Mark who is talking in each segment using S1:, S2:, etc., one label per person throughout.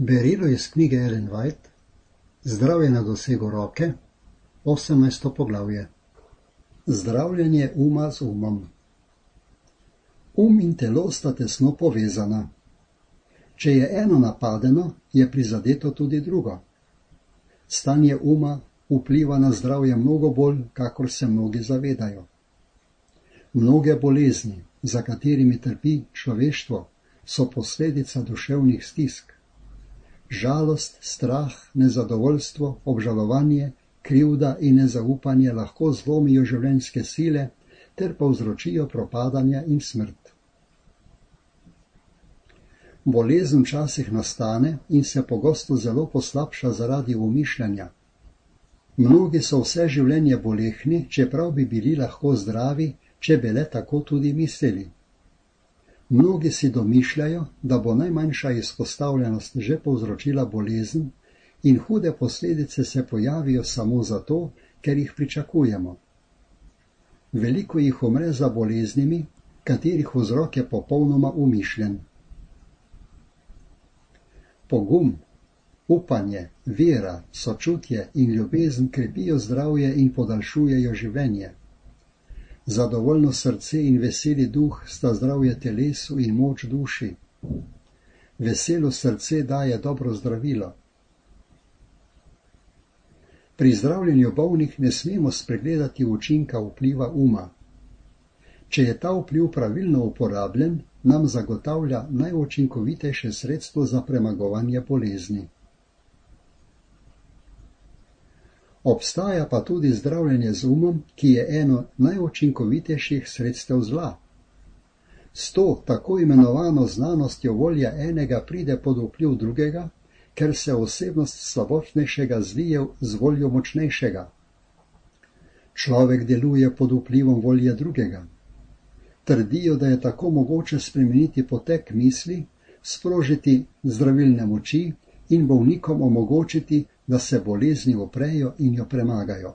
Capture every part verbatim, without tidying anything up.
S1: Berilo iz knjige Ellen White, Zdravje na dosegu roke, osemnajsto poglavje. Zdravljenje uma z umom. Um in telo sta tesno povezana. Če je eno napadeno, je prizadeto tudi drugo. Stanje uma vpliva na zdravje mnogo bolj, kakor se mnogi zavedajo. Mnoge bolezni, za katerimi trpi človeštvo, so posledica duševnih stisk. Žalost, strah, nezadovoljstvo, obžalovanje, krivda in nezaupanje lahko zlomijo življenjske sile ter povzročijo propadanje in smrt. Bolezen včasih nastane in se pogosto zelo poslabša zaradi umišljanja. Mnogi so vse življenje bolehni, čeprav bi bili lahko zdravi, če bi le tako tudi mislili. Mnogi si domišljajo, da bo najmanjša izpostavljenost že povzročila bolezen in hude posledice se pojavijo samo zato, ker jih pričakujemo. Veliko jih umre za boleznimi, katerih vzrok je popolnoma umišljen. Pogum, upanje, vera, sočutje in ljubezen krepijo zdravje in podaljšujejo življenje. Zadovoljno srce in veseli duh sta zdravje telesu in moč duši. Veselo srce daje dobro zdravilo. Pri zdravljenju bolnih ne smemo spregledati učinka vpliva uma. Če je ta vpliv pravilno uporabljen, nam zagotavlja najučinkovitejše sredstvo za premagovanje bolezni. Obstaja pa tudi zdravljenje z umom, ki je eno najučinkovitejših sredstev zla. S to tako imenovano znanostjo volja enega pride pod vpliv drugega, ker se osebnost slabotnejšega zlije z voljo močnejšega. Človek deluje pod vplivom volje drugega. Trdijo, da je tako mogoče spremeniti potek misli, sprožiti zdravilne moči in bolnikom omogočiti, da se bolezni uprejo in jo premagajo.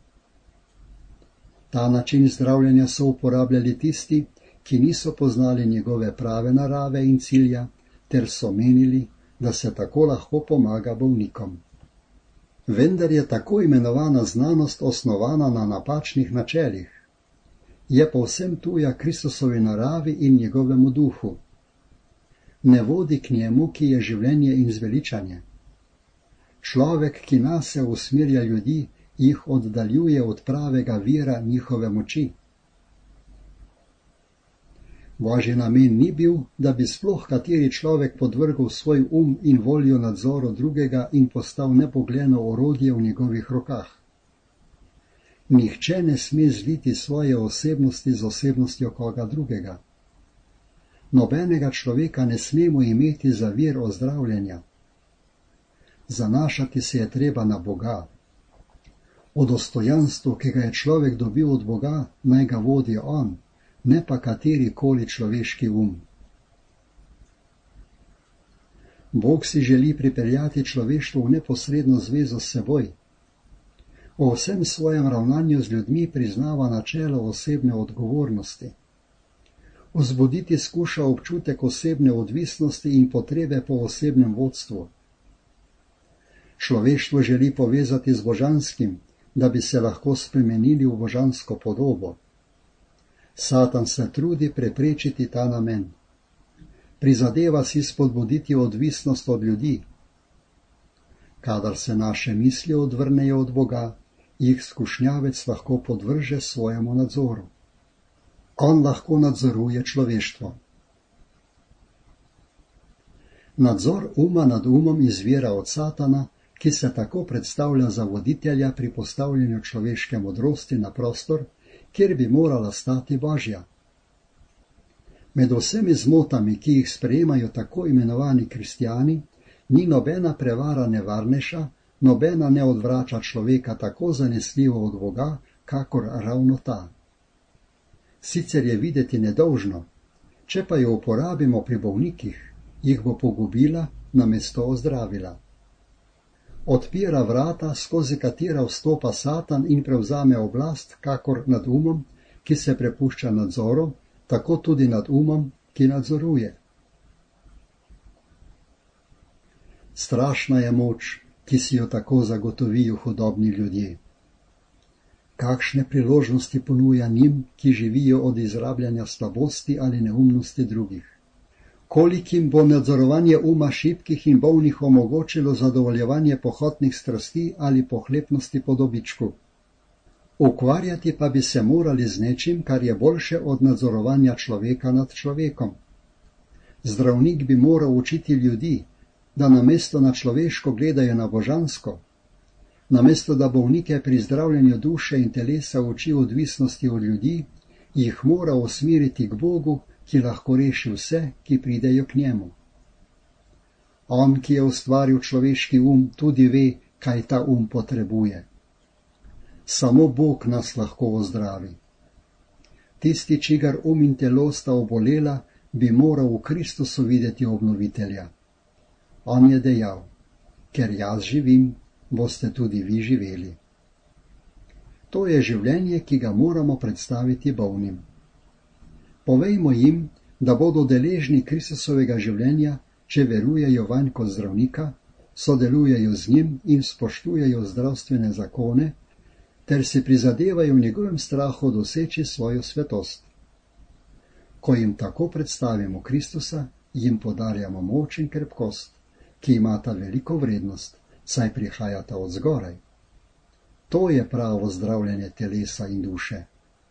S1: Ta način zdravljenja so uporabljali tisti, ki niso poznali njegove prave narave in cilja, ter so menili, da se tako lahko pomaga bolnikom. Vendar je tako imenovana znanost osnovana na napačnih načelih. Je povsem tuja Kristusovi naravi in njegovemu duhu. Ne vodi k njemu, ki je življenje in zveličanje. Človek, ki nase usmerja ljudi, jih oddaljuje od pravega vira njihove moči. Božji namen ni bil, da bi sploh kateri človek podvrgel svoj um in voljo nadzoru drugega in postal nepogledno orodje v njegovih rokah. Nihče ne sme zliti svoje osebnosti z osebnostjo koga drugega. Nobenega človeka ne smemo imeti za vir ozdravljenja. Zanašati se je treba na Boga. O dostojanstvu, ki ga je človek dobil od Boga, naj ga vodi on, ne pa katerikoli človeški um. Bog si želi pripeljati človeštvo v neposredno zvezo s seboj. O vsem svojem ravnanju z ljudmi priznava načelo osebne odgovornosti. Vzbuditi skuša občutek osebne odvisnosti in potrebe po osebnem vodstvu. Človeštvo želi povezati z božanskim, da bi se lahko spremenili v božansko podobo. Satan se trudi preprečiti ta namen. Prizadeva si spodbuditi odvisnost od ljudi. Kadar se naše misli odvrnejo od Boga, jih skušnjavec lahko podvrže svojemu nadzoru. On lahko nadzoruje človeštvo. Nadzor uma nad umom izvira od Satana, ki se tako predstavlja za voditelja pri postavljanju človeške modrosti na prostor, kjer bi morala stati Božja. Med vsemi zmotami, ki jih sprejemajo tako imenovani kristjani, ni nobena prevara nevarnejša, nobena ne odvrača človeka tako zanesljivo od Boga, kakor ravno ta. Sicer je videti nedolžno, če pa jo uporabimo pri bolnikih, jih bo pogubila, namesto ozdravila. Odpira vrata, skozi katera vstopa Satan in prevzame oblast, kakor nad umom, ki se prepušča nadzoru, tako tudi nad umom, ki nadzoruje. Strašna je moč, ki si jo tako zagotovijo hudobni ljudje. Kakšne priložnosti ponuja njim, ki živijo od izrabljanja slabosti ali neumnosti drugih. Kolikim bo nadzorovanje uma šibkih in bolnih omogočilo zadovoljevanje pohotnih strasti ali pohlepnosti po dobičku. Ukvarjati pa bi se morali z nečim, kar je boljše od nadzorovanja človeka nad človekom. Zdravnik bi moral učiti ljudi, da namesto na človeško gledajo na božansko, namesto da bolnike pri zdravljenju duše in telesa uči odvisnosti od ljudi, jih mora usmeriti k Bogu, ki lahko reši vse, ki pridejo k njemu. On, ki je ustvaril človeški um, tudi ve, kaj ta um potrebuje. Samo Bog nas lahko ozdravi. Tisti, čigar um in telo sta obolela, bi moral v Kristusu videti obnovitelja. On je dejal, ker jaz živim, boste tudi vi živeli. To je življenje, ki ga moramo predstaviti bolnim. Povejmo jim, da bodo deležni Kristusovega življenja, če verujejo vanj kot zdravnika, sodelujejo z njim in spoštujejo zdravstvene zakone, ter si prizadevajo v njegovem strahu doseči svojo svetost. Ko jim tako predstavimo Kristusa, jim podarjamo moč in krepkost, ki imata veliko vrednost, saj prihajata od zgoraj. To je pravo zdravljenje telesa in duše.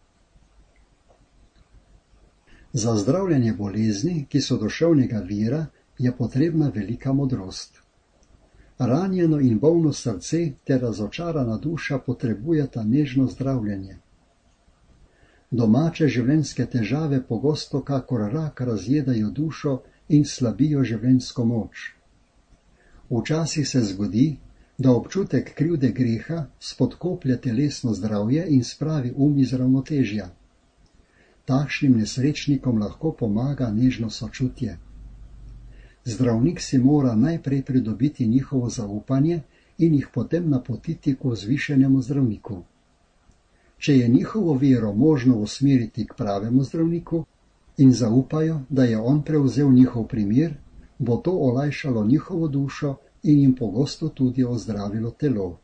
S1: Za zdravljenje bolezni, ki so duševnega vira, je potrebna velika modrost. Ranjeno in bolno srce ter razočarana duša potrebujeta nežno zdravljenje. Domače življenjske težave pogosto kakor rak razjedajo dušo in slabijo življenjsko moč. Včasih se zgodi, da občutek krivde greha spodkoplje telesno zdravje in spravi um iz ravnotežja. Takšnim nesrečnikom lahko pomaga nežno sočutje. Zdravnik si mora najprej pridobiti njihovo zaupanje in jih potem napotiti k vzvišenemu zdravniku. Če je njihovo vero možno usmeriti k pravemu zdravniku in zaupajo, da je on prevzel njihov primer, bo to olajšalo njihovo dušo in jim pogosto tudi ozdravilo telo.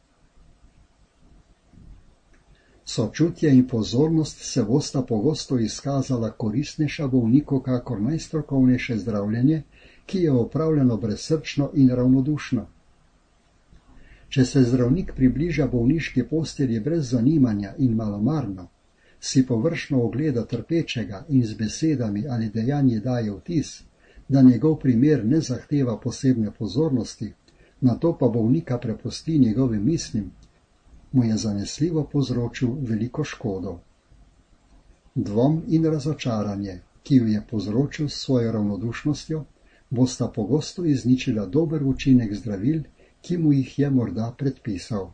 S1: Sočutje in pozornost se bosta pogosto izkazala koristnejša bolniku kakor najstrokovnejše zdravljenje, ki je opravljeno brezsrčno in ravnodušno. Če se zdravnik približa bolniški postelji brez zanimanja in malomarno, si površno ogleda trpečega in z besedami ali dejanji daje vtis, da njegov primer ne zahteva posebne pozornosti, nato pa bolnika prepusti njegovim mislim, mu je zanesljivo povzročil veliko škodo. Dvom in razočaranje, ki ju je povzročil s svojo ravnodušnostjo, bosta pogosto izničila dober učinek zdravil, ki mu jih je morda predpisal.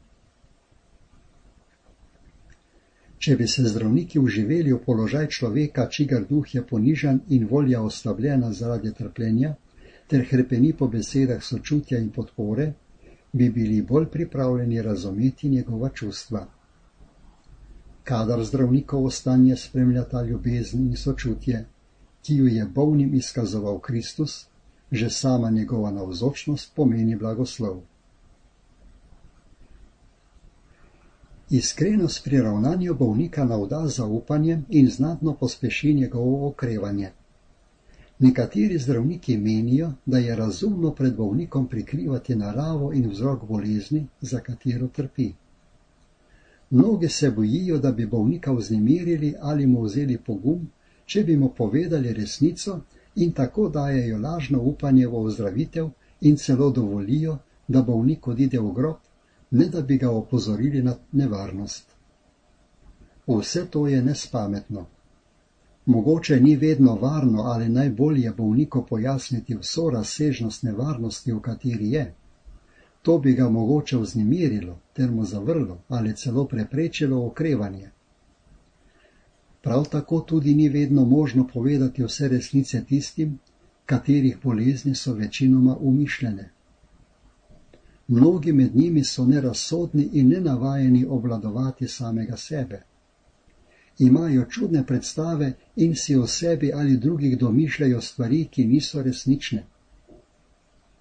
S1: Če bi se zdravniki vživeli v položaj človeka, čigar duh je ponižan in volja oslabljena zaradi trpljenja, ter hrepeni po besedah sočutja in podpore, bi bili bolj pripravljeni razumeti njegova čustva. Kadar zdravnikovo stanje spremljata ljubezen in sočutje, ki ju je bolnim izkazoval Kristus, že sama njegova navzočnost pomeni blagoslov. Iskrenost pri ravnanju bolnika navda zaupanjem in znatno pospeši njegovo okrevanje. Nekateri zdravniki menijo, da je razumno pred bolnikom prikrivati naravo in vzrok bolezni, za katero trpi. Mnogi se bojijo, da bi bolnika vznemirili ali mu vzeli pogum, če bi mu povedali resnico, in tako dajejo lažno upanje v ozdravitev in celo dovolijo, da bolnik odide v grob, ne da bi ga opozorili na nevarnost. Vse to je nespametno. Mogoče ni vedno varno ali najbolje bolniku pojasniti vso razsežnost nevarnosti, v kateri je. To bi ga mogoče vznemirilo ter mu zavrlo ali celo preprečilo okrevanje. Prav tako tudi ni vedno možno povedati vse resnice tistim, katerih bolezni so večinoma umišljene. Mnogi med njimi so nerazsodni in nenavajeni obvladovati samega sebe. Imajo čudne predstave in si o sebi ali drugih domišljajo stvari, ki niso resnične.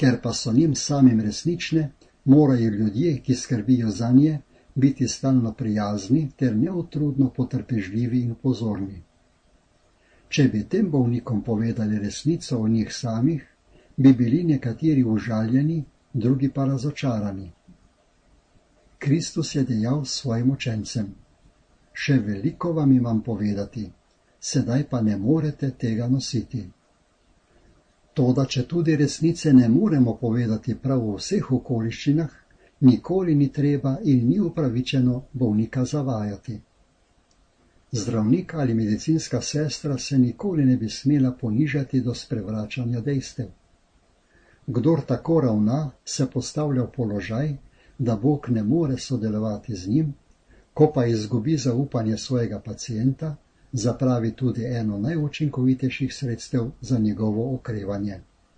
S1: Ker pa so njim samim resnične, morajo ljudje, ki skrbijo za nje, biti stalno prijazni ter neutrudno potrpežljivi in pozorni. Če bi tem bolnikom povedali resnico o njih samih, bi bili nekateri užaljeni, drugi pa razočarani. Kristus je dejal svojim učencem: Še veliko vam imam povedati, sedaj pa ne morete tega nositi. Toda, če tudi resnice ne moremo povedati prav v vseh okoliščinah, nikoli ni treba in ni upravičeno bolnika zavajati. Zdravnik ali medicinska sestra se nikoli ne bi smela ponižati do sprevračanja dejstev. Kdor tako ravna, se postavlja v položaj, da Bog ne more sodelovati z njim, ko pa izgubi zaupanje svojega pacienta, zapravi tudi eno najučinkovitejših sredstev za njegovo okrevanje.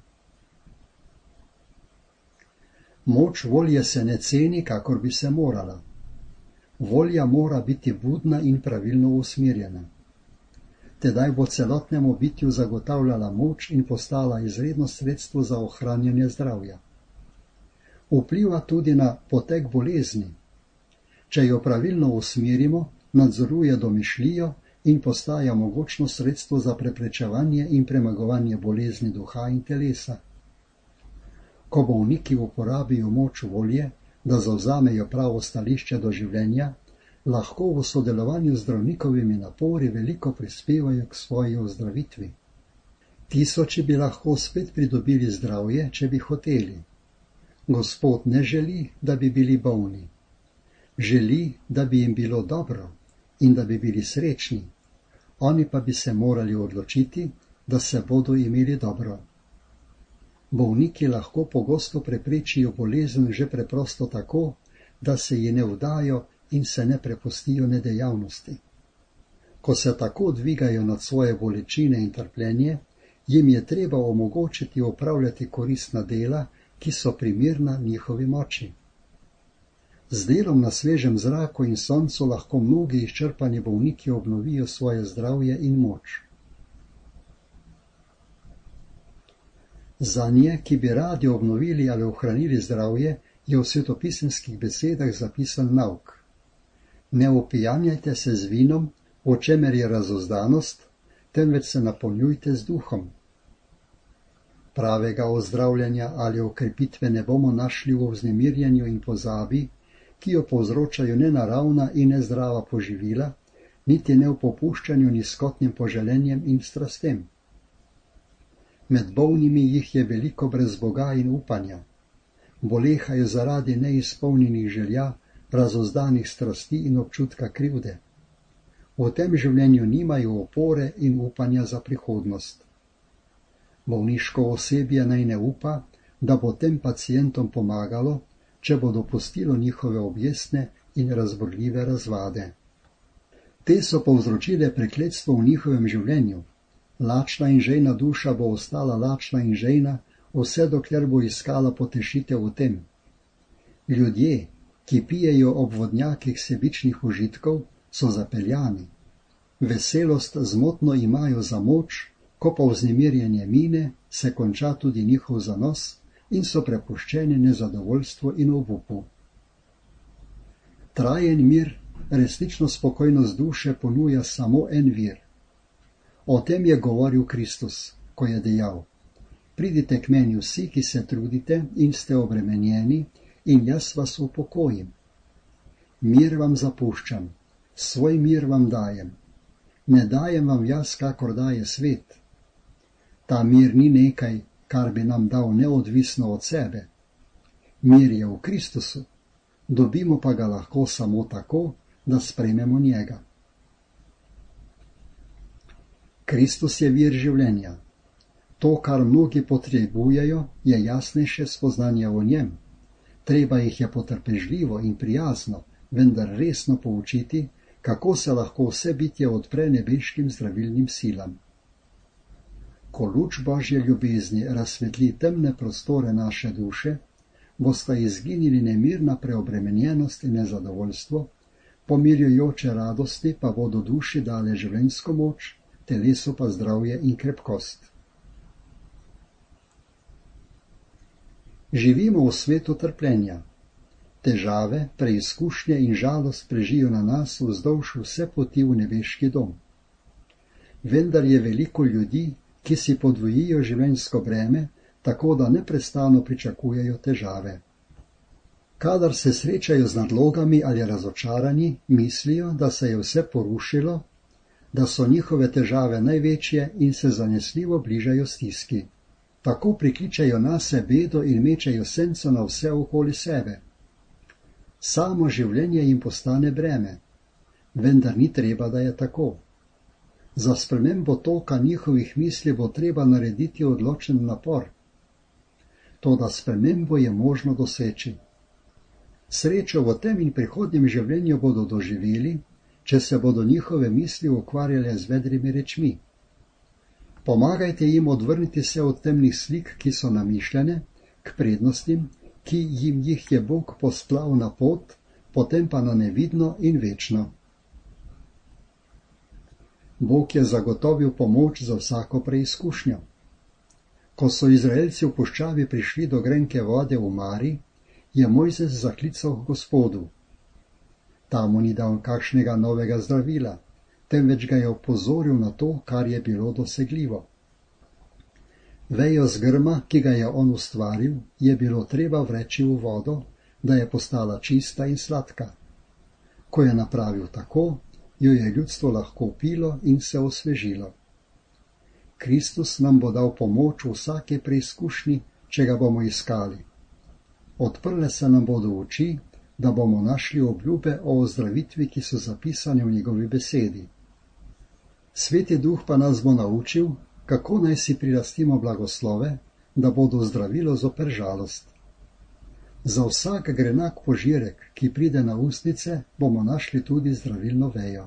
S1: Moč volje se ne ceni, kakor bi se morala. Volja mora biti budna in pravilno usmerjena. Tedaj bo celotnemu bitju zagotavljala moč in postala izredno sredstvo za ohranjanje zdravja. Vpliva tudi na potek bolezni. Če jo pravilno usmerimo, nadzoruje domišljijo in postaja mogočno sredstvo za preprečevanje in premagovanje bolezni duha in telesa. Ko bolniki uporabijo moč volje, da zavzamejo pravo stališče do življenja, lahko v sodelovanju z zdravnikovimi napori veliko prispevajo k svoji ozdravitvi. Tisoči bi lahko spet pridobili zdravje, če bi hoteli. Gospod ne želi, da bi bili bolni. Želi, da bi jim bilo dobro in da bi bili srečni. Oni pa bi se morali odločiti, da se bodo imeli dobro. Bolniki lahko pogosto preprečijo bolezen že preprosto tako, da se ji ne vdajo in se ne prepustijo nedejavnosti. Ko se tako dvigajo nad svoje bolečine in trpljenje, jim je treba omogočiti opravljati koristna dela, ki so primerna njihovi moči. Z delom na svežem zraku in soncu lahko mnogi izčrpani bolniki obnovijo svoje zdravje in moč. Za nje, ki bi radi obnovili ali ohranili zdravje, je v svetopisemskih besedah zapisan nauk. Ne opijanjajte se z vinom, o čemer je razuzdanost, temveč se napolnjujte z duhom. Pravega ozdravljanja ali okrepitve ne bomo našli v vznemirjanju in pozabi, ki jo povzročajo nenaravna in nezdrava poživila, niti ne v popuščanju nizkotnim poželenjem in strastem. Med bolnimi jih je veliko brez Boga in upanja. Bolehajo zaradi neizpolnjenih želja, razozdanih strasti in občutka krivde. V tem življenju nimajo opore in upanja za prihodnost. Bolniško osebje naj ne upa, da bo tem pacientom pomagalo, če bo dopustilo njihove objestne in razburljive razvade. Te so povzročile prekletstvo v njihovem življenju. Lačna in žejna duša bo ostala lačna in žejna, vse dokler bo iskala potešitev v tem. Ljudje, ki pijejo ob vodnjakih sebičnih užitkov, so zapeljani. Veselost zmotno imajo za moč, ko pa vznemirjenje mine, se konča tudi njihov zanos in so prepuščeni nezadovoljstvu in obupu. Trajen mir, resnično spokojnost duše ponuja samo en vir. O tem je govoril Kristus, ko je dejal: Pridite k meni vsi, ki se trudite in ste obremenjeni, in jaz vas upokojim. Mir vam zapuščam, svoj mir vam dajem. Ne dajem vam jaz, kakor daje svet. Ta mir ni nekaj, kar bi nam dal neodvisno od sebe. Mir je v Kristusu, dobimo pa ga lahko samo tako, da sprejmemo njega. Kristus je vir življenja. To, kar mnogi potrebujejo, je jasnejše spoznanje o njem. Treba jih je potrpežljivo in prijazno, vendar resno poučiti, kako se lahko vse bitje odpre nebeškim zdravilnim silam. Ko luč Božje ljubezni razsvetli temne prostore naše duše, bosta izginili nemirna preobremenjenost in nezadovoljstvo, pomirjujoče radosti pa bodo duši dale življenjsko moč, telesu pa zdravje in krepkost. Živimo v svetu trpljenja. Težave, preizkušnje in žalost prežijo na nas vzdolž vse poti v nebeški dom. Vendar je veliko ljudi, ki si podvojijo življenjsko breme, tako da neprestano pričakujejo težave. Kadar se srečajo z nadlogami ali razočarani, mislijo, da se je vse porušilo, da so njihove težave največje in se zanesljivo bližajo stiski. Tako prikličejo nase bedo in mečejo senco na vse okoli sebe. Samo življenje jim postane breme, vendar ni treba, da je tako. Za spremembo toka njihovih misli bo treba narediti odločen napor. Toda spremembo je možno doseči. Srečo v tem in prihodnjem življenju bodo doživeli, če se bodo njihove misli ukvarjale z vedrimi rečmi. Pomagajte jim odvrniti se od temnih slik, ki so namišljene, k prednostim, ki jim jih je Bog postlal na pot, potem pa na nevidno in večno. Bog je zagotovil pomoč za vsako preizkušnjo. Ko so Izraelci v puščavi prišli do grenke vode v Mari, je Mojzes zaklical k Gospodu. Ta mu ni dal kakšnega novega zdravila, temveč ga je opozoril na to, kar je bilo dosegljivo. Vejo z grma, ki ga je on ustvaril, je bilo treba vreči v vodo, da je postala čista in sladka. Ko je napravil tako, jo je ljudstvo lahko pilo in se osvežilo. Kristus nam bo dal pomoč v vsake preizkušnji, če ga bomo iskali. Odprle se nam bodo oči, da bomo našli obljube o ozdravitvi, ki so zapisane v njegovi besedi. Sveti Duh pa nas bo naučil, kako naj si prilastimo blagoslove, da bodo zdravilo zoper žalost. Za vsak grenak požirek, ki pride na ustnice, bomo našli tudi zdravilno vejo.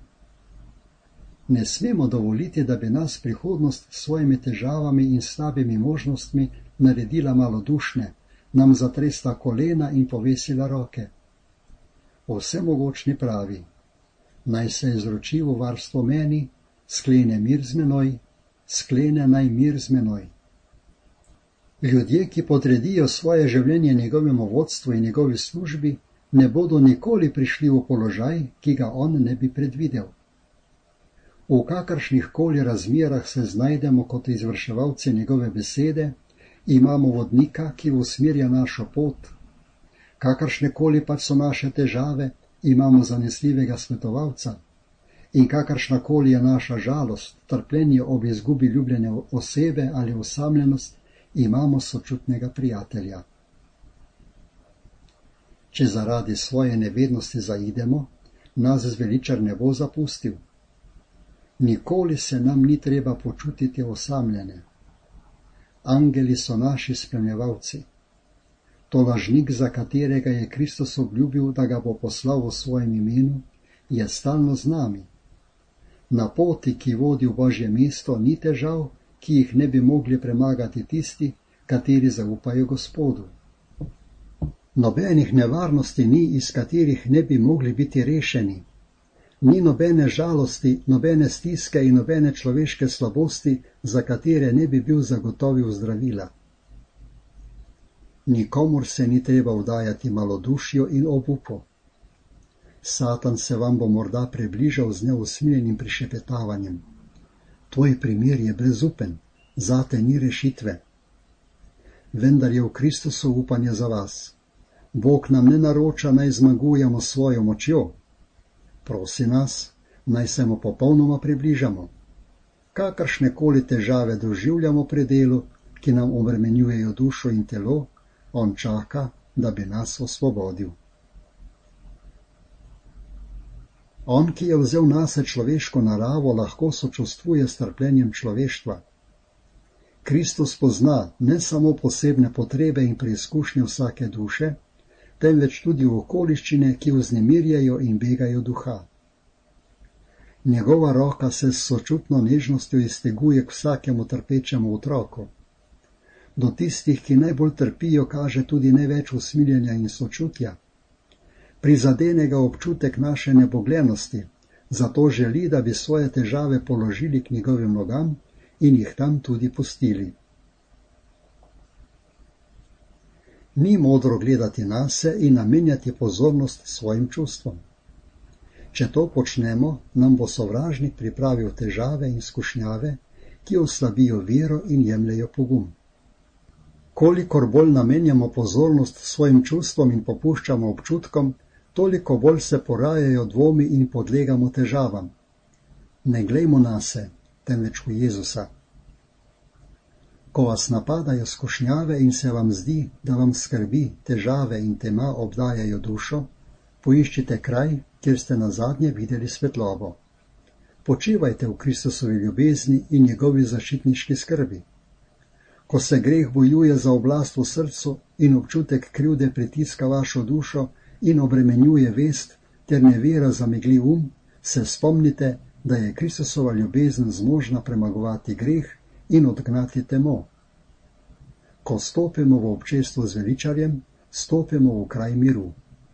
S1: Ne smemo dovoliti, da bi nas prihodnost s svojimi težavami in slabimi možnostmi naredila malodušne, nam zatresta kolena in povesila roke. Vsemogočni pravi: naj se izroči v varstvo meni, sklene mir z menoj, sklene naj mir z menoj. Ljudje, ki podredijo svoje življenje njegovemu vodstvu in njegovi službi, ne bodo nikoli prišli v položaj, ki ga on ne bi predvidel. V kakršnih koli razmerah se znajdemo kot izvrševalci njegove besede, imamo vodnika, ki usmerja našo pot. Kakršne koli pač so naše težave, imamo zanesljivega svetovalca. In kakršna koli je naša žalost, trpljenje ob izgubi ljubljene osebe ali osamljenost, imamo sočutnega prijatelja. Če zaradi svoje nevednosti zaidemo, nas zveličar ne bo zapustil. Nikoli se nam ni treba počutiti osamljene. Angeli so naši spremljevalci. To lažnik, za katerega je Kristus obljubil, da ga bo poslal v svojem imenu, je stalno z nami. Na poti, ki vodi v Božje mesto, ni težav, ki jih ne bi mogli premagati tisti, kateri zaupajo Gospodu. Nobenih nevarnosti ni, iz katerih ne bi mogli biti rešeni. Ni nobene žalosti, nobene stiske in nobene človeške slabosti, za katere ne bi bil zagotovil zdravila. Nikomur se ni treba vdajati malodušju in obupu. Satan se vam bo morda približal z neusmiljenim prišepetavanjem. Tvoj primer je brezupen, zate ni rešitve. Vendar je v Kristusu upanje za vas. Bog nam ne naroča, naj zmagujemo svojo močjo. Prosi nas, naj se mu popolnoma približamo. Kakršne koli težave doživljamo pri delu, ki nam obremenjujejo dušo in telo, on čaka, da bi nas osvobodil. On, ki je vzel nase človeško naravo, lahko sočustvuje s trpljenjem človeštva. Kristus pozna ne samo posebne potrebe in preizkušnje vsake duše, temveč tudi okoliščine, ki vznemirjajo in begajo duha. Njegova roka se s sočutno nežnostjo izteguje k vsakemu trpečemu otroku. Do tistih, ki najbolj trpijo, kaže tudi največ usmiljenja in sočutja. Prizadene ga občutek naše neboglenosti, zato želi, da bi svoje težave položili k njegovim nogam in jih tam tudi pustili. Ni modro gledati nase in namenjati pozornost svojim čustvom. Če to počnemo, nam bo sovražnik pripravil težave in skušnjave, ki oslabijo vero in jemljejo pogum. Kolikor bolj namenjamo pozornost svojim čustvom in popuščamo občutkom, toliko bolj se porajajo dvomi in podlegamo težavam. Ne glejmo nase, temveč v Jezusa. Ko vas napadajo skušnjave in se vam zdi, da vam skrbi, težave in tema obdajajo dušo, poiščite kraj, kjer ste nazadnje videli svetlobo. Počivajte v Kristusovi ljubezni in njegovi zaščitniški skrbi. Ko se greh bojuje za oblast v srcu in občutek krivde pritiska vašo dušo in obremenjuje vest ter nevera zamegli um, se spomnite, da je Kristusova ljubezen zmožna premagovati greh in odgnati temo. Ko stopimo v občestvo z veličarjem, stopimo v kraj miru.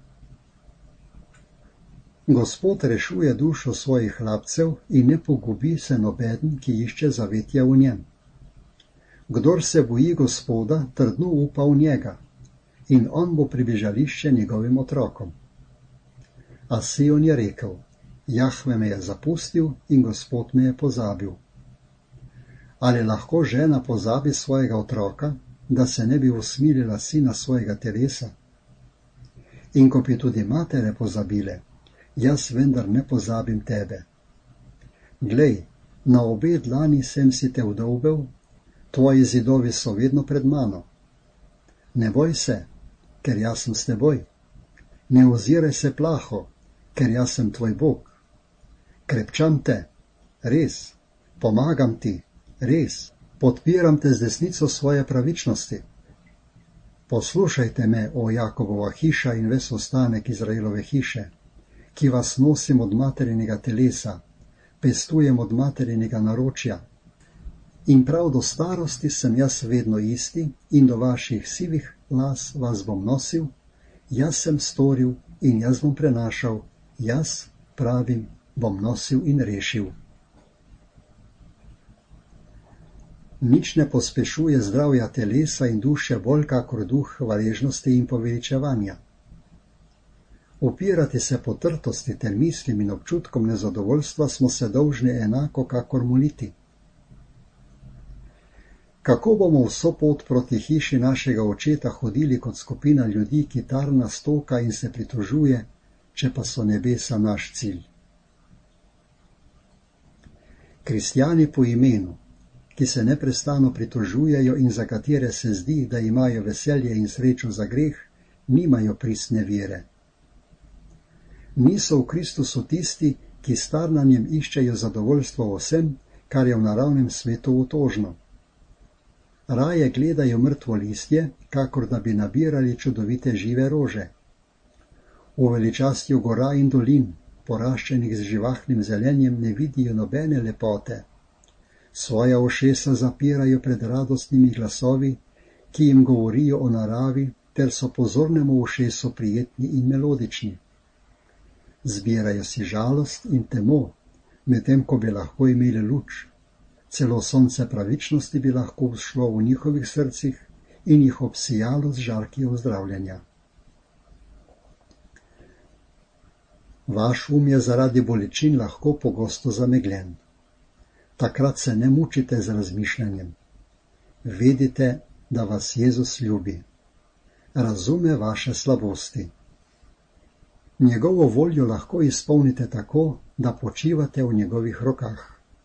S1: Gospod rešuje dušo svojih hlapcev in ne pogubi se nobeden, ki išče zavetja v njem. Kdor se boji Gospoda, trdno upa v njega, in on bo pribežališče njegovim otrokom. A Sion je rekel, Jahve me je zapustil in Gospod me je pozabil. Ali lahko žena pozabi svojega otroka, da se ne bi usmilila sina svojega telesa? In ko bi tudi matere pozabile, jaz vendar ne pozabim tebe. Glej, na obe dlani sem si te vdolbel, tvoji zidovi so vedno pred mano. Ne boj se, ker jaz sem s teboj. Ne oziraj se plaho, ker jaz sem tvoj Bog. Krepčam te, res, pomagam ti, res, podpiram te z desnico svoje pravičnosti. Poslušajte me, o Jakobova hiša in ves ostanek Izraelove hiše, ki vas nosim od materinega telesa, pestujem od materinega naročja. In prav do starosti sem jaz vedno isti in do vaših sivih las vas bom nosil, jaz sem storil in jaz bom prenašal, jaz, pravim, bom nosil in rešil. Nič ne pospešuje zdravja telesa in duše bolj kakor duh hvaležnosti in poveličevanja. Upirati se potrtosti ter mislim in občutkom nezadovoljstva smo se dolžni enako kakor moliti. Kako bomo vso pot proti hiši našega očeta hodili kot skupina ljudi, ki tarna stoka in se pritožuje, če pa so nebesa naš cilj? Kristjani po imenu, ki se neprestano pritožujejo in za katere se zdi, da imajo veselje in srečo za greh, nimajo pristne vere. Niso v Kristusu tisti, ki s tarnanjem iščejo zadovoljstvo vsem, kar je v naravnem svetu otožno. Raje gledajo mrtvo listje, kakor da bi nabirali čudovite žive rože. V veličastju gora in dolin, poraščenih z živahnim zelenjem, ne vidijo nobene lepote. Svoja ušesa zapirajo pred radostnimi glasovi, ki jim govorijo o naravi, ter so pozornemu ušesu prijetni in melodični. Zbirajo si žalost in temo, medtem ko bi lahko imeli luč. Celo sonce pravičnosti bi lahko vzšlo v njihovih srcih in jih obsijalo z žarki ozdravljanja. Vaš um je zaradi bolečin lahko pogosto zamegljen. Takrat se ne mučite z razmišljanjem. Vedite, da vas Jezus ljubi. Razume vaše slabosti. Njegovo voljo lahko izpolnite tako, da počivate v njegovih rokah.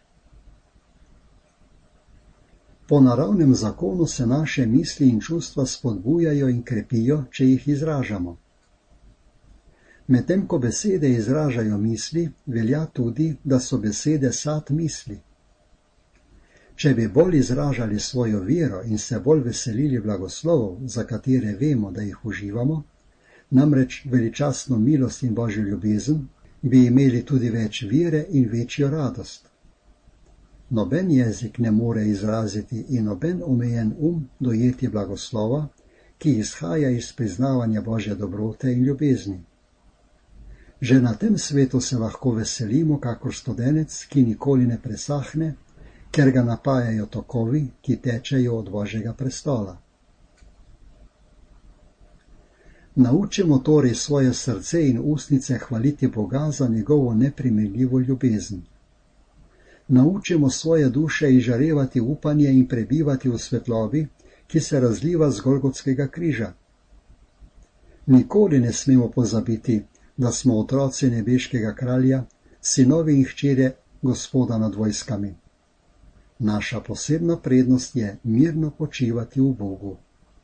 S1: Po naravnem zakonu se naše misli in čustva spodbujajo in krepijo, če jih izražamo. Medtem ko besede izražajo misli, velja tudi, da so besede sad misli. Če bi bolj izražali svojo vero in se bolj veselili blagoslovov, za katere vemo, da jih uživamo, namreč veličastno milost in Božjo ljubezen, bi imeli tudi več vere in večjo radost. Noben jezik ne more izraziti in noben omejen um dojeti blagoslova, ki izhaja iz priznavanja Božje dobrote in ljubezni. Že na tem svetu se lahko veselimo, kakor studenec, ki nikoli ne presahne, ker ga napajajo tokovi, ki tečejo od Božjega prestola. Naučimo torej svoje srce in ustnice hvaliti Boga za njegovo neprimerljivo ljubezen. Naučimo svoje duše izžarevati upanje in prebivati v svetlobi, ki se razliva z Golgotskega križa. Nikoli ne smemo pozabiti, da smo otroci nebeškega kralja, sinovi in hčere Gospoda nad vojskami. Naša posebna prednost je mirno počivati v Bogu.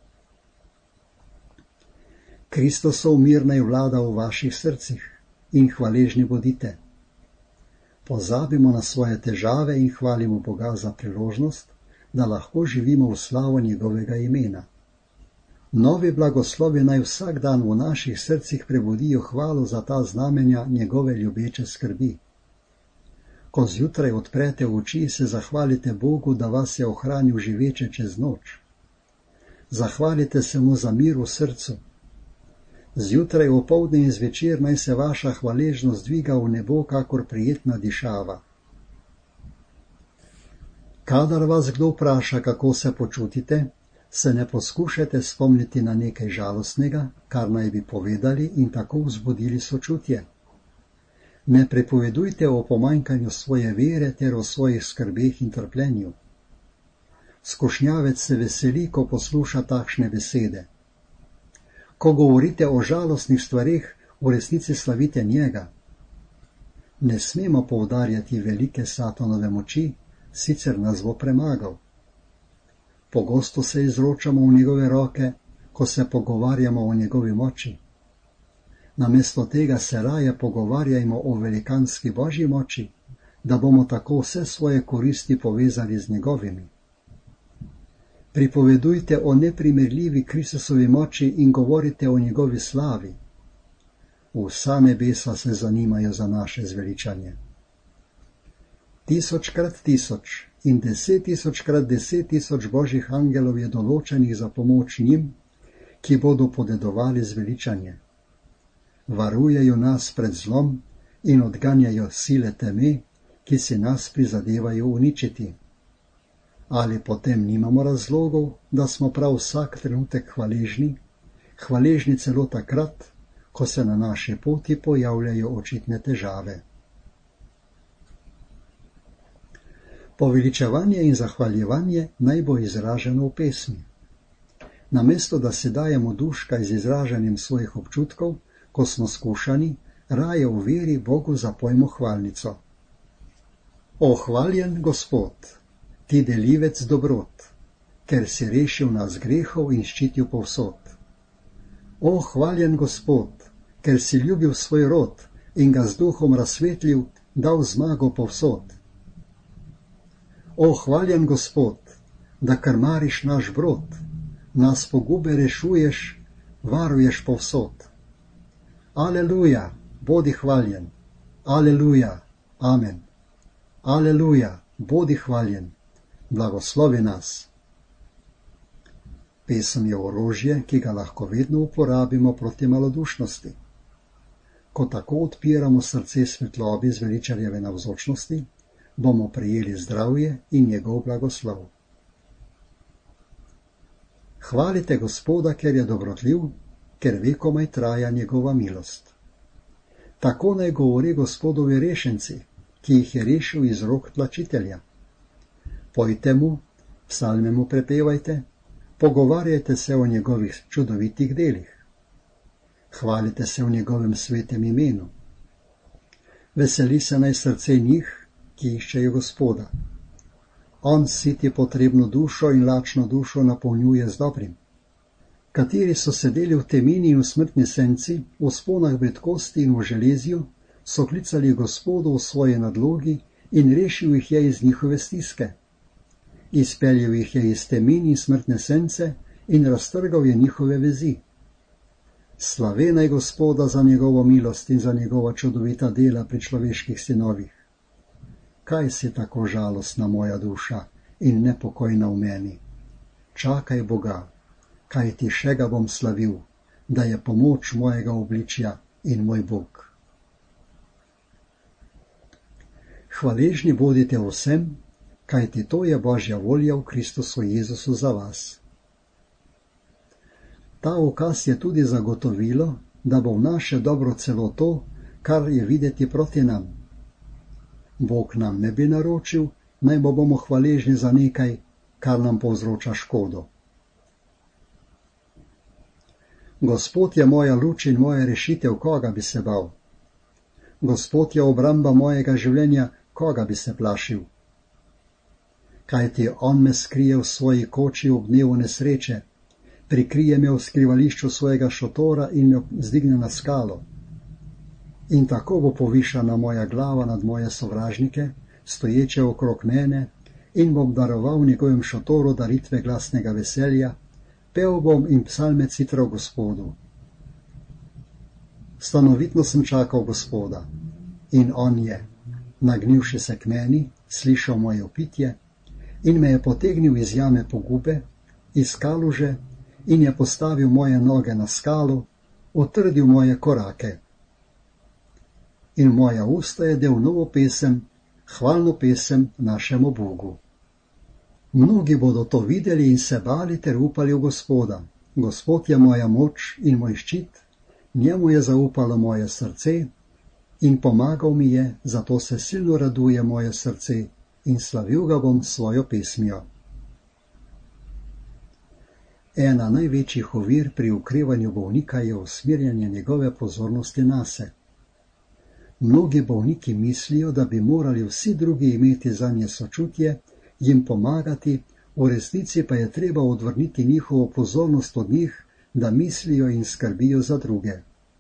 S1: Kristosov mir naj vlada v vaših srcih in hvaležni bodite. Pozabimo na svoje težave in hvalimo Boga za priložnost, da lahko živimo v slavo njegovega imena. Novi blagoslovi naj vsak dan v naših srcih prebudijo hvalo za ta znamenja njegove ljubeče skrbi. Ko zjutraj odprete oči, se zahvalite Bogu, da vas je ohranil živeče čez noč. Zahvalite se mu za mir v srcu. Zjutraj, opoldne in zvečer naj se vaša hvaležnost dviga v nebo kakor prijetna dišava. Kadar vas kdo vpraša, kako se počutite, se ne poskušajte spomniti na nekaj žalostnega, kar naj bi povedali in tako vzbudili sočutje. Ne prepovedujte o pomanjkanju svoje vere ter o svojih skrbeh in trpljenju. Skušnjavec se veseli, ko posluša takšne besede. Ko govorite o žalostnih stvareh, v resnici slavite njega. Ne smemo poudarjati velike Satanove moči, sicer nas bo premagal. Pogosto se izročamo v njegove roke, ko se pogovarjamo o njegovi moči. Namesto tega se raje pogovarjajmo o velikanski Božji moči, da bomo tako vse svoje koristi povezali z njegovimi. Pripovedujte o neprimerljivi Kristusovi moči in govorite o njegovi slavi. Vsa nebesa se zanimajo za naše zveličanje. Tisočkrat tisoč in deset tisočkrat deset tisoč Božjih angelov je določenih za pomoč njim, ki bodo podedovali zveličanje. Varujejo nas pred zlom in odganjajo sile teme, ki si nas prizadevajo uničiti. Ali potem nimamo razlogov, da smo prav vsak trenutek hvaležni, hvaležni celo takrat, ko se na naši poti pojavljajo očitne težave. Poveličevanje in zahvaljevanje naj bo izraženo v pesmi. Namesto da se dajemo duška z izražanjem svojih občutkov, ko smo skušani, raje v veri Bogu zapojmo hvalnico. O hvaljen Gospod, ti delivec dobrot, ker si rešil nas grehov in ščitil povsod. O hvaljen Gospod, ker si ljubil svoj rod in ga z duhom razsvetlil, dal zmago povsod. O hvaljen Gospod, da krmariš naš brod, nas pogube rešuješ, varuješ povsod. Aleluja, bodi hvaljen. Aleluja, amen. Aleluja, bodi hvaljen. Blagoslovi nas. Pesem je orožje, ki ga lahko vedno uporabimo proti malodušnosti. Ko tako odpiramo srce svetlobi zveličarjeve navzočnosti, bomo prejeli zdravje in njegov blagoslov. Hvalite Gospoda, ker je dobrotljiv, ker vekomaj traja njegova milost. Tako naj govori Gospodovi rešenci, ki jih je rešil iz rok tlačitelja. Pojte mu, psalme mu prepevajte, pogovarjajte se o njegovih čudovitih delih. Hvalite se v njegovem svetem imenu. Veseli se naj srce njih, ki iščejo Gospoda. On siti potrebno dušo in lačno dušo napolnjuje z dobrim. Kateri so sedeli v temini in v smrtni senci, v sponah bridkosti in v železju, so klicali Gospodu v svoje nadlogi in rešil jih je iz njihove stiske. Izpeljal jih je iz temin in smrtne sence in raztrgal je njihove vezi. Slave naj Gospoda za njegovo milost in za njegova čudovita dela pri človeških sinovih. Kaj si tako žalostna moja duša in nepokojna v meni? Čakaj Boga, kaj ti še ga bom slavil, da je pomoč mojega obličja in moj Bog. Hvaležni bodite vsem, kajti to je Božja volja v Kristusu Jezusu za vas. Ta ukaz je tudi zagotovilo, da bo v naše dobro celo to, kar je videti proti nam. Bog nam ne bi naročil, naj bo bomo hvaležni za nekaj, kar nam povzroča škodo. Gospod je moja luč in moja rešitev, koga bi se bal? Gospod je obramba mojega življenja, koga bi se plašil? Kajti on me skrije v svoji koči v dnevu nesreče, prikrije me v skrivališču svojega šotora in me zdigne na skalo. In tako bo povišana moja glava nad moje sovražnike, stoječe okrog mene, in bom daroval njegovem šotoru daritve glasnega veselja, pel bom in psalme citral Gospodu. Stanovitno sem čakal Gospoda, in on je, nagnivši se k meni, slišal moje vpitje in me je potegnil iz jame pogube, iz kaluže, in je postavil moje noge na skalo, utrdil moje korake. In moja usta je del novo pesem, hvalno pesem našemu Bogu. Mnogi bodo to videli in se bali ter upali v Gospoda. Gospod je moja moč in moj ščit, njemu je zaupalo moje srce in pomagal mi je, zato se silno raduje moje srce in slavil ga bom svojo pesmijo. Ena največjih ovir pri okrevanju bolnika je usmerjanje njegove pozornosti nase. Mnogi bolniki mislijo, da bi morali vsi drugi imeti zanje sočutje, jim pomagati, v resnici pa je treba odvrniti njihovo pozornost od njih, da mislijo in skrbijo za druge.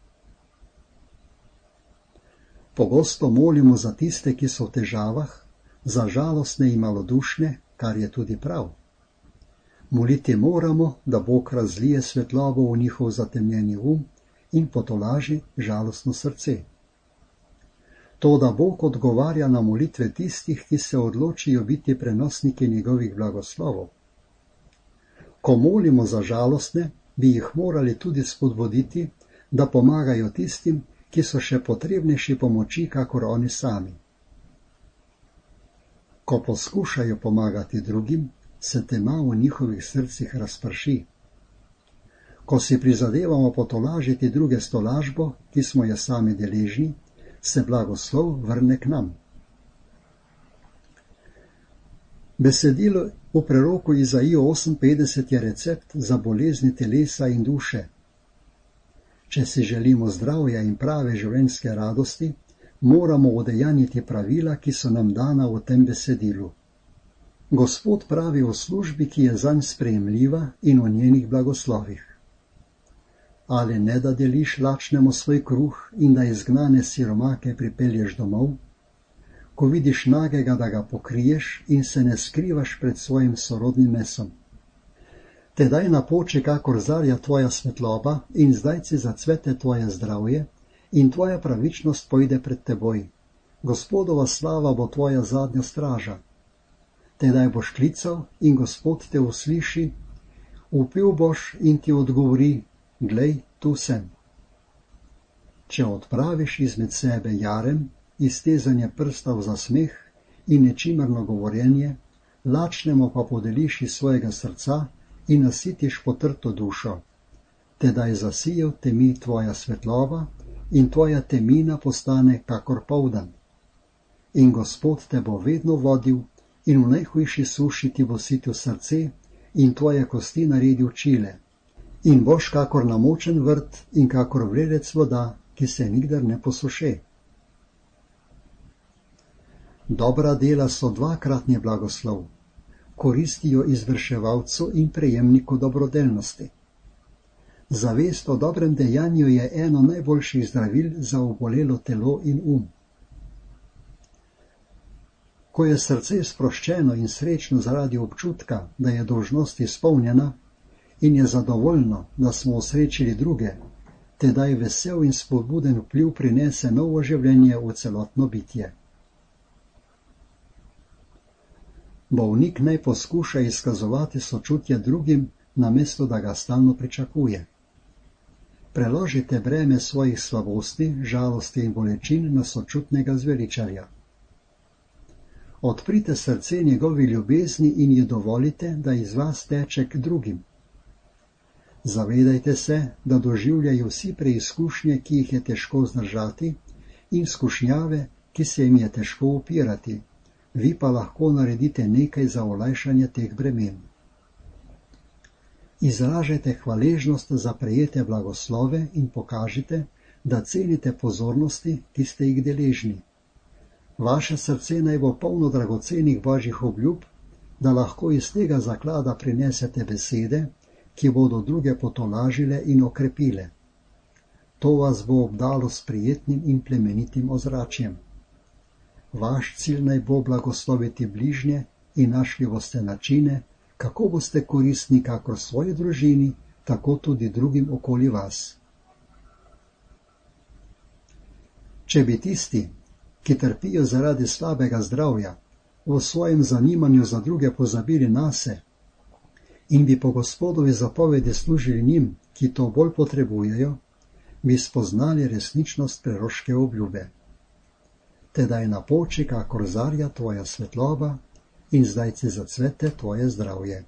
S1: Pogosto molimo za tiste, ki so v težavah, za žalostne in malodušne, kar je tudi prav. Moliti moramo, da Bog razlije svetlobo v njihov zatemnjeni um in potolaži žalostno srce. To, da Bog odgovarja na molitve tistih, ki se odločijo biti prenosniki njegovih blagoslovov. Ko molimo za žalostne, bi jih morali tudi spodbuditi, da pomagajo tistim, ki so še potrebnejši pomoči, kakor oni sami. Ko poskušajo pomagati drugim, se tema v njihovih srcih razprši. Ko si prizadevamo potolažiti druge s tolažbo, ki smo je sami deležni, se blagoslov vrne k nam. Besedilo v preroku Izaijo oseminpetdeset je recept za bolezni telesa in duše. Če si želimo zdravja in prave življenjske radosti, moramo udejanjiti pravila, ki so nam dana v tem besedilu. Gospod pravi o službi, ki je zanj sprejemljiva in o njenih blagoslovih. Ali ne da deliš lačnemu svoj kruh in da izgnane siromake pripelješ domov? Ko vidiš nagega, da ga pokriješ in se ne skrivaš pred svojim sorodnim mesom. Tedaj napoči kakor zarja tvoja svetloba in zdajci zacvete tvoje zdravje in tvoja pravičnost pojde pred teboj. Gospodova slava bo tvoja zadnja straža. Tedaj boš klical in Gospod te usliši, vpil boš in ti odgovori, glej, tu sem. Če odpraviš izmed sebe jarem, iztezanje prstov za smeh in nečimerno govorjenje, lačnemu pa podeliš iz svojega srca in nasitiš potrto dušo, tedaj zasije v temi tvoja svetloba in tvoja temina postane kakor poldan. In Gospod te bo vedno vodil in v najhujši suši ti bo sitil srce in tvoje kosti naredil čile. In boš kakor namočen vrt in kakor vrelec voda, ki se nikdar ne posuše. Dobra dela so dvakratni blagoslov, koristijo izvrševalcu in prejemniku dobrodelnosti. Zavest o dobrem dejanju je eno najboljših zdravil za obolelo telo in um. Ko je srce sproščeno in srečno zaradi občutka, da je dolžnost izpolnjena, in je zadovoljno, da smo osrečili druge, tedaj vesel in spodbuden vpliv prinese novo življenje v celotno bitje. Bolnik naj poskuša izkazovati sočutje drugim, namesto da ga stalno pričakuje. Preložite breme svojih slabosti, žalosti in bolečin na sočutnega zveličarja. Odprite srce njegovi ljubezni in ji dovolite, da iz vas teče k drugim. Zavedajte se, da doživljajo vsi preizkušnje, ki jih je težko zdržati, in skušnjave, ki se jim je težko upirati. Vi pa lahko naredite nekaj za olajšanje teh bremen. Izražajte hvaležnost za prejete blagoslove in pokažite, da cenite pozornosti, ki ste jih deležni. Vaše srce naj bo polno dragocenih božjih obljub, da lahko iz tega zaklada prinesete besede, ki bodo druge potolažile in okrepile. To vas bo obdalo s prijetnim in plemenitim ozračjem. Vaš cilj naj bo blagosloviti bližnje in našli boste načine, kako boste koristni kakor svoji družini, tako tudi drugim okoli vas. Če bi tisti, ki trpijo zaradi slabega zdravja, v svojem zanimanju za druge pozabili nase in bi po Gospodovi zapovedi služili njim, ki to bolj potrebujejo, bi spoznali resničnost preroške obljube. Tedaj napoči kakor zarja tvoja svetloba in zdajci zacvete tvoje zdravje.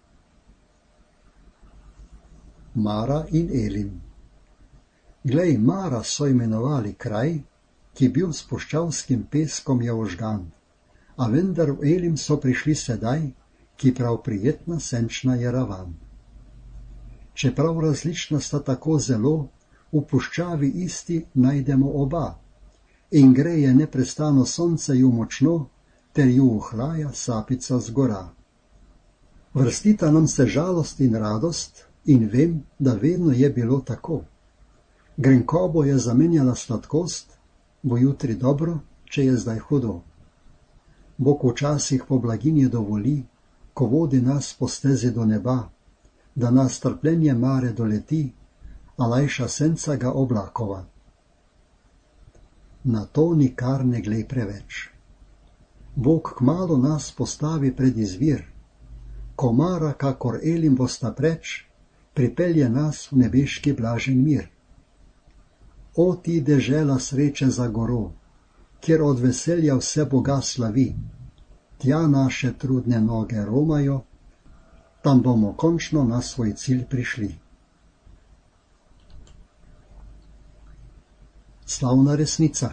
S1: Mara in Elim. Glej, Mara so imenovali kraj, ki bil s puščavskim peskom je ožgan, a vendar v Elim so prišli sedaj, ki prav prijetna senčna je ravan. Čeprav različna sta tako zelo, v puščavi isti najdemo oba, in greje neprestano sonce ju močno, ter ju ohlaja sapica z gora. Vrstita nam se žalost in radost, in vem, da vedno je bilo tako. Grenkobo je zamenjala sladkost, bo jutri dobro, če je zdaj hudo. Bog včasih po blaginji dovoli, ko vodi nas po stezi do neba, da nas trpljenje mare doleti, a lajša senca ga oblakova. Na to nikar ne glej preveč. Bog kmalu nas postavi pred izvir, ko Mara kakor Elim bosta preč, pripelje nas v nebeški blažen mir. O ti dežela sreče za goro, kjer od veselja vse Boga slavi, tja naše trudne noge romajo, tam bomo končno na svoj cilj prišli. Slavna resnica.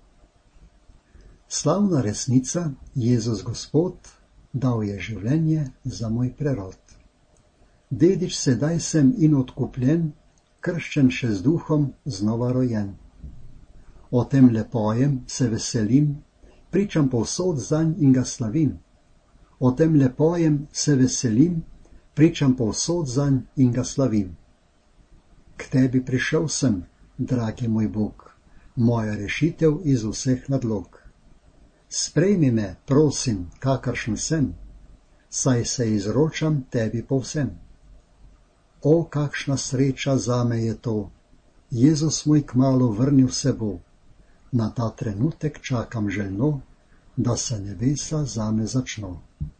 S1: Slavna resnica, Jezus Gospod, dal je življenje za moj prerod. Dedič sedaj sem in odkupljen, krščen še z duhom, znova rojen. O tem lepojem se veselim, pričam povsod zanj in ga slavim. O tem lepojem se veselim, pričam povsod zanj in ga slavim. K tebi prišel sem, dragi moj Bog, moja rešitev iz vseh nadlog. Sprejmi me, prosim, kakršen sem, saj se izročam tebi povsem. O, kakšna sreča zame je to, Jezus moj kmalu vrnil se bo, na ta trenutek čakam željno, da se nebesa zame začno.